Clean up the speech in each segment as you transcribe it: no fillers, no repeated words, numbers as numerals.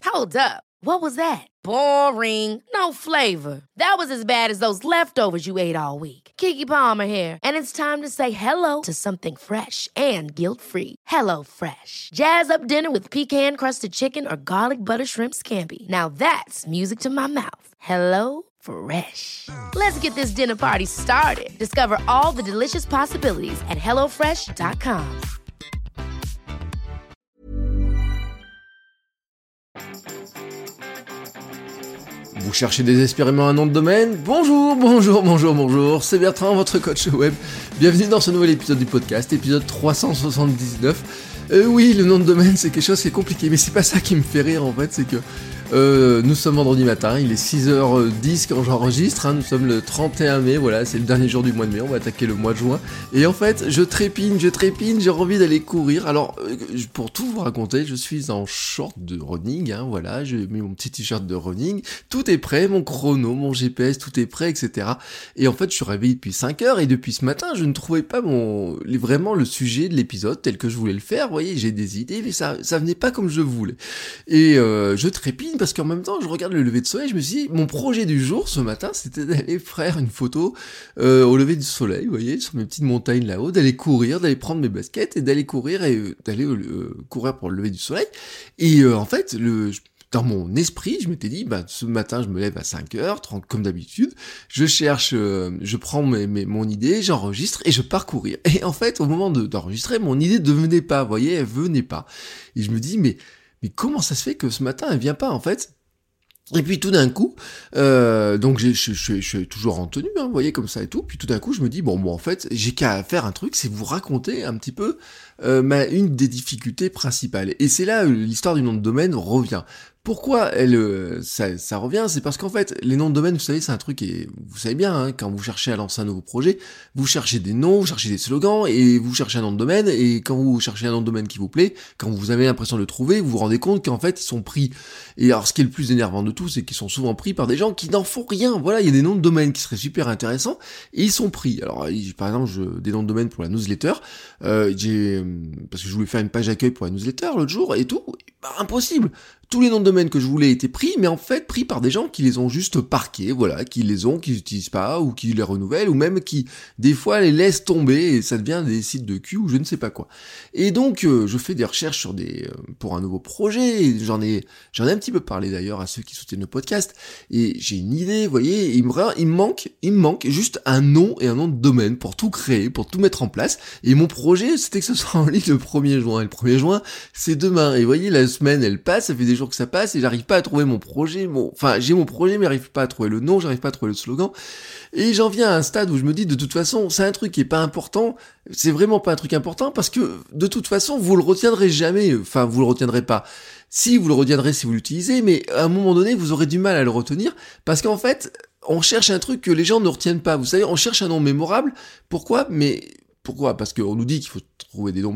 Hold up. What was that? Boring. No flavor. That was as bad as those leftovers you ate all week. Keke Palmer here, and it's time to say hello to something fresh and guilt-free. Hello Fresh. Jazz up dinner with pecan-crusted chicken or garlic butter shrimp scampi. Now that's music to my mouth. Hello Fresh. Let's get this dinner party started. Discover all the delicious possibilities at hellofresh.com. Vous cherchez désespérément un nom de domaine ? Bonjour, c'est Bertrand, votre coach web. Bienvenue dans ce nouvel épisode du podcast, épisode 379. Oui, le nom de domaine, c'est quelque chose qui est compliqué, mais c'est pas ça qui me fait rire en fait, c'est que nous sommes vendredi matin, il est 6h10 quand j'enregistre, nous sommes le 31 mai, voilà, c'est le dernier jour du mois de mai, on va attaquer le mois de juin, et en fait, je trépine, j'ai envie d'aller courir. Alors, pour tout vous raconter, je suis en short de running, voilà, j'ai mis mon petit t-shirt de running, tout est prêt, mon chrono, mon GPS, tout est prêt, etc. Et en fait, je suis réveillé depuis 5h, et depuis ce matin, je ne trouvais pas vraiment le sujet de l'épisode tel que je voulais le faire, vous voyez, j'ai des idées, mais ça venait pas comme je voulais. Et je trépine, parce qu'en même temps, je regarde le lever de soleil, je me suis dit, mon projet du jour, ce matin, c'était d'aller faire une photo au lever du soleil, vous voyez, sur mes petites montagnes là-haut, d'aller courir, d'aller prendre mes baskets et d'aller courir et d'aller courir pour le lever du soleil. Et en fait, dans mon esprit, je m'étais dit, ce matin, je me lève à 5h30, comme d'habitude, je cherche, je prends mon idée, j'enregistre et je pars courir. Et en fait, au moment d'enregistrer, mon idée ne venait pas, vous voyez, elle venait pas. Et je me dis, mais comment ça se fait que ce matin, elle vient pas, en fait ? Et puis tout d'un coup, donc je suis toujours en tenue, vous voyez, comme ça et tout, puis tout d'un coup, je me dis, bon, en fait, j'ai qu'à faire un truc, c'est vous raconter un petit peu une des difficultés principales. Et c'est là l'histoire du nom de domaine revient. Pourquoi ça revient ? C'est parce qu'en fait, les noms de domaine, vous savez, c'est un truc, et vous savez bien, quand vous cherchez à lancer un nouveau projet, vous cherchez des noms, vous cherchez des slogans, et vous cherchez un nom de domaine, et quand vous cherchez un nom de domaine qui vous plaît, quand vous avez l'impression de le trouver, vous vous rendez compte qu'en fait, ils sont pris. Et alors, ce qui est le plus énervant de tout, c'est qu'ils sont souvent pris par des gens qui n'en font rien. Voilà, il y a des noms de domaine qui seraient super intéressants, et ils sont pris. Alors, par exemple, des noms de domaine pour la newsletter, parce que je voulais faire une page d'accueil pour la newsletter l'autre jour, et tout, impossible. Tous les noms de domaine que je voulais étaient pris, mais en fait pris par des gens qui les ont juste parqués, voilà, qui n'utilisent pas, ou qui les renouvellent, ou même qui, des fois, les laissent tomber, et ça devient des sites de cul, ou je ne sais pas quoi. Et donc, je fais des recherches pour un nouveau projet, et j'en ai un petit peu parlé d'ailleurs à ceux qui soutiennent le podcast, et j'ai une idée, vous voyez, il me manque juste un nom et un nom de domaine pour tout créer, pour tout mettre en place, et mon projet, c'était que ce soit en ligne le 1er juin, et le 1er juin, c'est demain, et vous voyez, la semaine, elle passe, ça fait des jours que ça passe et j'arrive pas à trouver mon projet, j'ai mon projet mais j'arrive pas à trouver le nom, j'arrive pas à trouver le slogan, et j'en viens à un stade où je me dis de toute façon c'est un truc qui est pas important, c'est vraiment pas un truc important parce que de toute façon vous le retiendrez jamais, vous le retiendrez pas. Si vous le retiendrez si vous l'utilisez, mais à un moment donné vous aurez du mal à le retenir parce qu'en fait on cherche un truc que les gens ne retiennent pas, vous savez, on cherche un nom mémorable. Pourquoi ? Parce qu'on nous dit qu'il faut trouver des noms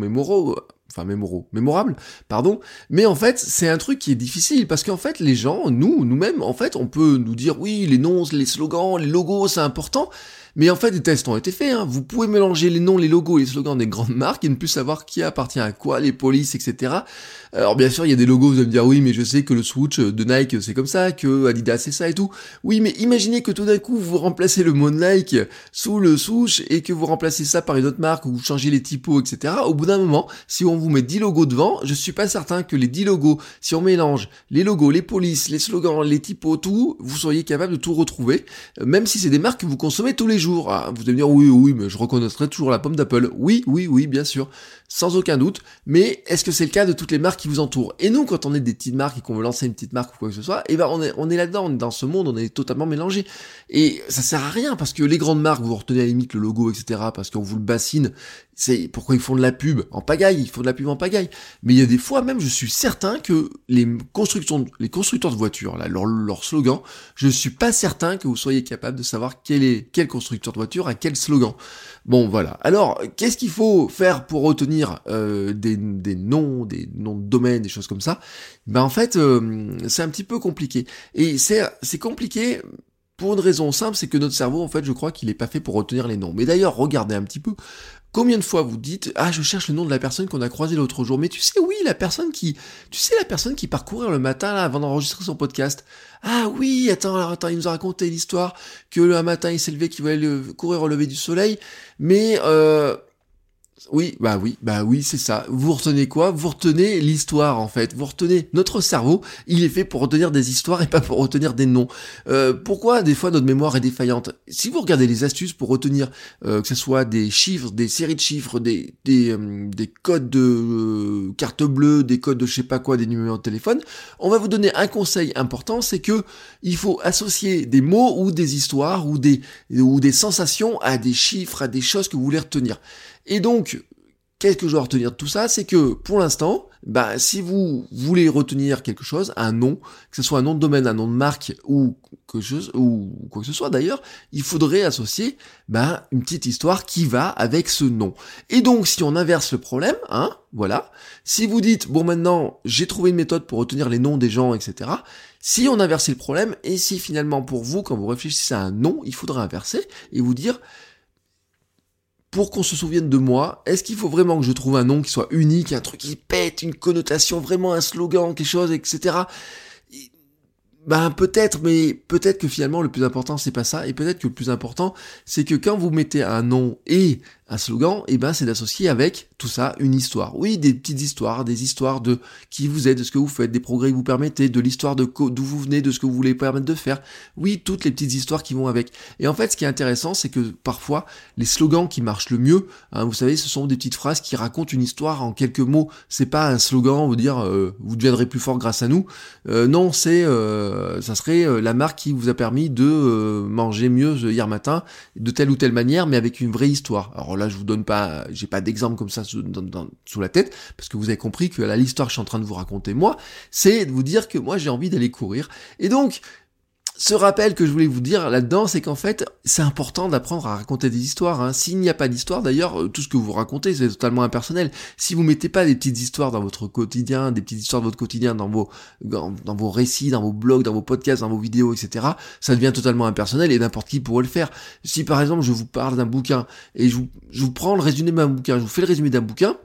mémorables, mais en fait, c'est un truc qui est difficile, parce qu'en fait, les gens, nous-mêmes, en fait, on peut nous dire, oui, les noms, les slogans, les logos, c'est important, mais en fait, des tests ont été faits, vous pouvez mélanger les noms, les logos et les slogans des grandes marques et ne plus savoir qui appartient à quoi, les polices, etc. Alors bien sûr, il y a des logos, vous allez me dire, oui, mais je sais que le swoosh de Nike, c'est comme ça, que Adidas, c'est ça et tout. Oui, mais imaginez que tout d'un coup, vous remplacez le mot Nike sous le swoosh et que vous remplacez ça par une autre marque, ou vous changez les typos, etc. Au bout d'un moment, si on vous met 10 logos devant, je suis pas certain que les 10 logos, si on mélange les logos, les polices, les slogans, les typos, tout, vous seriez capable de tout retrouver, même si c'est des marques que vous consommez tous les jours. Vous allez me dire, oui, mais je reconnaîtrai toujours la pomme d'Apple. Oui, bien sûr, sans aucun doute, mais est-ce que c'est le cas de toutes les marques qui vous entourent ? Et nous, quand on est des petites marques et qu'on veut lancer une petite marque ou quoi que ce soit, on est là-dedans, on est dans ce monde, on est totalement mélangé. Et ça sert à rien, parce que les grandes marques, vous retenez à la limite le logo, etc., parce qu'on vous le bassine. C'est pourquoi ils font de la pub en pagaille, Mais il y a des fois même, je suis certain que les constructeurs de voitures, là, leur slogan, je suis pas certain que vous soyez capable de savoir quel constructeur de voiture a quel slogan. Bon, voilà. Alors, qu'est-ce qu'il faut faire pour retenir des noms de domaine, des choses comme ça ? En fait, c'est un petit peu compliqué. Et c'est compliqué Pour une raison simple, c'est que notre cerveau, en fait, je crois qu'il est pas fait pour retenir les noms. Mais d'ailleurs, regardez un petit peu. Combien de fois vous dites « Ah, je cherche le nom de la personne qu'on a croisée l'autre jour. » Mais tu sais, oui, la personne qui part courir le matin, là, avant d'enregistrer son podcast. Ah oui, attends, il nous a raconté l'histoire que un matin, il s'est levé, qu'il voulait courir au lever du soleil. Mais, oui, c'est ça. Vous retenez quoi? Vous retenez l'histoire, en fait. Vous retenez notre cerveau. Il est fait pour retenir des histoires et pas pour retenir des noms. Pourquoi des fois notre mémoire est défaillante? Si vous regardez les astuces pour retenir, que ce soit des chiffres, des séries de chiffres, des codes de carte bleue, des codes de je sais pas quoi, des numéros de téléphone, on va vous donner un conseil important, c'est que il faut associer des mots ou des histoires ou des sensations à des chiffres, à des choses que vous voulez retenir. Et donc, qu'est-ce que je dois retenir de tout ça? C'est que, pour l'instant, si vous voulez retenir quelque chose, un nom, que ce soit un nom de domaine, un nom de marque, ou quelque chose, ou quoi que ce soit d'ailleurs, il faudrait associer, une petite histoire qui va avec ce nom. Et donc, si on inverse le problème, voilà. Si vous dites, bon maintenant, j'ai trouvé une méthode pour retenir les noms des gens, etc. Si on inverse le problème, et si finalement pour vous, quand vous réfléchissez à un nom, il faudrait inverser, et vous dire, pour qu'on se souvienne de moi, est-ce qu'il faut vraiment que je trouve un nom qui soit unique, un truc qui pète, une connotation, vraiment un slogan, quelque chose, etc. Peut-être, mais peut-être que finalement le plus important c'est pas ça, et peut-être que le plus important c'est que quand vous mettez un nom et un slogan, c'est d'associer avec tout ça une histoire. Oui, des petites histoires, des histoires de qui vous êtes, de ce que vous faites, des progrès que vous permettez, de l'histoire d'où vous venez, de ce que vous voulez permettre de faire. Oui, toutes les petites histoires qui vont avec. Et en fait, ce qui est intéressant, c'est que parfois, les slogans qui marchent le mieux, vous savez, ce sont des petites phrases qui racontent une histoire en quelques mots. C'est pas un slogan, vous dire, vous deviendrez plus fort grâce à nous. Non, ça serait la marque qui vous a permis de manger mieux hier matin, de telle ou telle manière, mais avec une vraie histoire. Alors là, je vous donne pas, j'ai pas d'exemple comme ça sous la tête, parce que vous avez compris que là, l'histoire que je suis en train de vous raconter, moi, c'est de vous dire que moi, j'ai envie d'aller courir. Et donc, ce rappel que je voulais vous dire là-dedans, c'est qu'en fait, c'est important d'apprendre à raconter des histoires. S'il n'y a pas d'histoire, d'ailleurs, tout ce que vous racontez, c'est totalement impersonnel. Si vous mettez pas des petites histoires dans votre quotidien, des petites histoires de votre quotidien dans vos récits, dans vos blogs, dans vos podcasts, dans vos vidéos, etc., ça devient totalement impersonnel et n'importe qui pourrait le faire. Si par exemple, je vous parle d'un bouquin et je vous prends le résumé d'un bouquin, je vous fais le résumé d'un bouquin,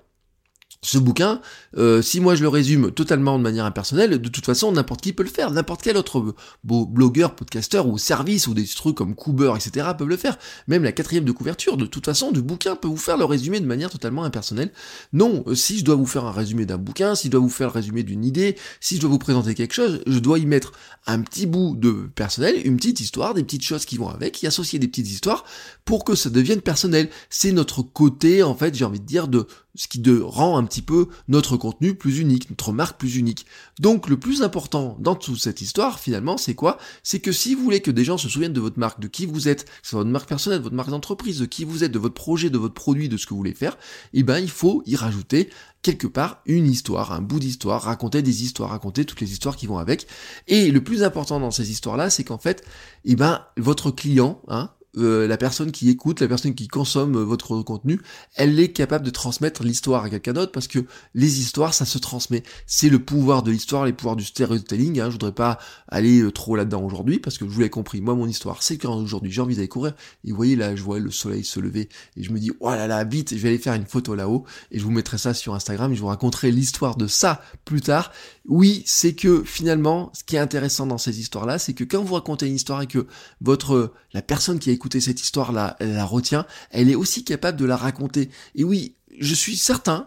ce bouquin, si moi je le résume totalement de manière impersonnelle, de toute façon n'importe qui peut le faire, n'importe quel autre blogueur, podcasteur ou service ou des trucs comme Cooper, etc. peuvent le faire. Même la 4e de couverture, de toute façon, du bouquin peut vous faire le résumé de manière totalement impersonnelle. Non, si je dois vous faire un résumé d'un bouquin, si je dois vous faire le résumé d'une idée, si je dois vous présenter quelque chose, je dois y mettre un petit bout de personnel, une petite histoire, des petites choses qui vont avec, y associer des petites histoires pour que ça devienne personnel. C'est notre côté, en fait, j'ai envie de dire, de ce qui rend un petit peu notre contenu plus unique, notre marque plus unique. Donc le plus important dans toute cette histoire, finalement, c'est quoi? C'est que si vous voulez que des gens se souviennent de votre marque, de qui vous êtes, que ce soit votre marque personnelle, votre marque d'entreprise, de qui vous êtes, de votre projet, de votre produit, de ce que vous voulez faire, il faut y rajouter quelque part une histoire, un bout d'histoire, raconter des histoires, raconter toutes les histoires qui vont avec. Et le plus important dans ces histoires-là, c'est qu'en fait, votre client, la personne qui écoute, la personne qui consomme votre contenu, elle est capable de transmettre l'histoire à quelqu'un d'autre, parce que les histoires, ça se transmet. C'est le pouvoir de l'histoire, les pouvoirs du storytelling. Je voudrais pas aller trop là-dedans aujourd'hui, parce que je vous l'ai compris, moi mon histoire, c'est qu'aujourd'hui j'ai envie d'aller courir, et vous voyez là, je vois le soleil se lever, et je me dis, oh là là, vite, je vais aller faire une photo là-haut, et je vous mettrai ça sur Instagram, et je vous raconterai l'histoire de ça plus tard. Oui, c'est que finalement, ce qui est intéressant dans ces histoires-là, c'est que quand vous racontez une histoire et que la personne qui a écouté cette histoire-là, elle la retient, elle est aussi capable de la raconter. Et oui, je suis certain,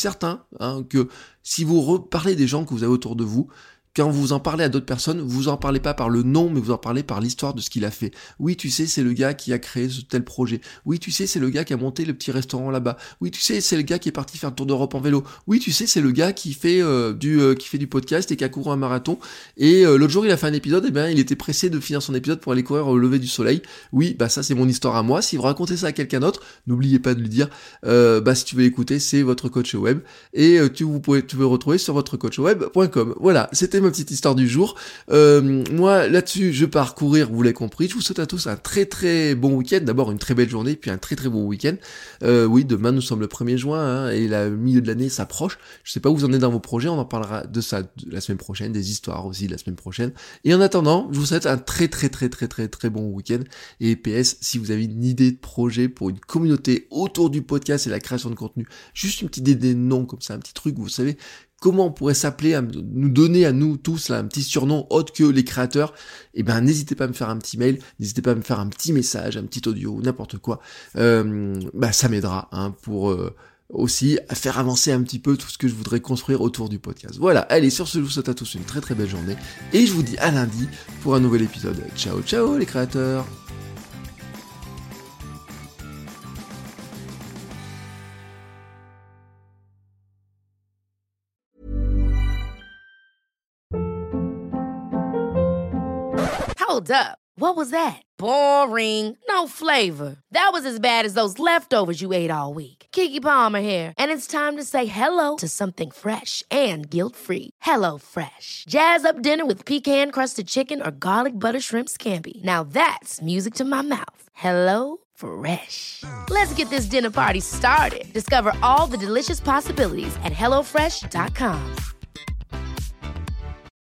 que si vous reparlez des gens que vous avez autour de vous, quand vous en parlez à d'autres personnes, vous en parlez pas par le nom, mais vous en parlez par l'histoire de ce qu'il a fait. Oui, tu sais, c'est le gars qui a créé ce tel projet. Oui, tu sais, c'est le gars qui a monté le petit restaurant là-bas. Oui, tu sais, c'est le gars qui est parti faire le tour d'Europe en vélo. Oui, tu sais, c'est le gars qui fait du podcast et qui a couru un marathon. Et l'autre jour, il a fait un épisode, il était pressé de finir son épisode pour aller courir au lever du soleil. Oui, ça c'est mon histoire à moi. Si vous racontez ça à quelqu'un d'autre, n'oubliez pas de lui dire. Si tu veux l'écouter, c'est votre coach web et tu veux retrouver sur votrecoachweb.com. Voilà, c'était ma petite histoire du jour. Moi, là-dessus, je pars courir, vous l'avez compris. Je vous souhaite à tous un très très bon week-end. D'abord, une très belle journée, puis un très très bon week-end. Oui, demain, nous sommes le 1er juin, hein, et le milieu de l'année s'approche. Je sais pas où vous en êtes dans vos projets, on en parlera de ça la semaine prochaine, des histoires aussi la semaine prochaine. Et en attendant, je vous souhaite un très très très très très très bon week-end. Et PS, si vous avez une idée de projet pour une communauté autour du podcast et la création de contenu, juste une petite idée de nom comme ça, un petit truc, vous savez, comment on pourrait s'appeler, nous donner à nous tous là, un petit surnom autre que les créateurs, eh ben n'hésitez pas à me faire un petit mail, n'hésitez pas à me faire un petit message, un petit audio, n'importe quoi. Ça m'aidera pour aussi à faire avancer un petit peu tout ce que je voudrais construire autour du podcast. Voilà, allez, sur ce, je vous souhaite à tous une très très belle journée, et je vous dis à lundi pour un nouvel épisode. Ciao ciao les créateurs. Hold up. What was that? Boring. No flavor. That was as bad as those leftovers you ate all week. Keke Palmer here, and it's time to say hello to something fresh and guilt-free. Hello Fresh. Jazz up dinner with pecan-crusted chicken or garlic butter shrimp scampi. Now that's music to my mouth. Hello Fresh. Let's get this dinner party started. Discover all the delicious possibilities at HelloFresh.com.